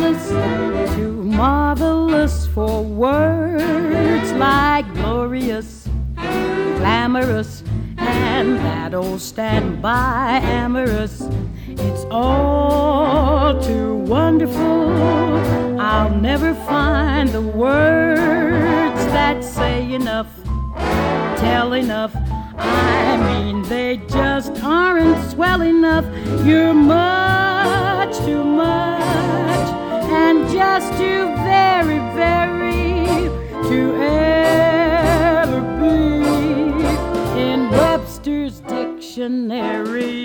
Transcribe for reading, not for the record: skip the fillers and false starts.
marvelous, too marvelous for words like glorious, glamorous, and that old standby amorous. It's all too wonderful. I'll never find the words that say enough, tell enough. I mean, they just aren't swell enough. You're much too much, and just too very, very to ever be in Webster's dictionary.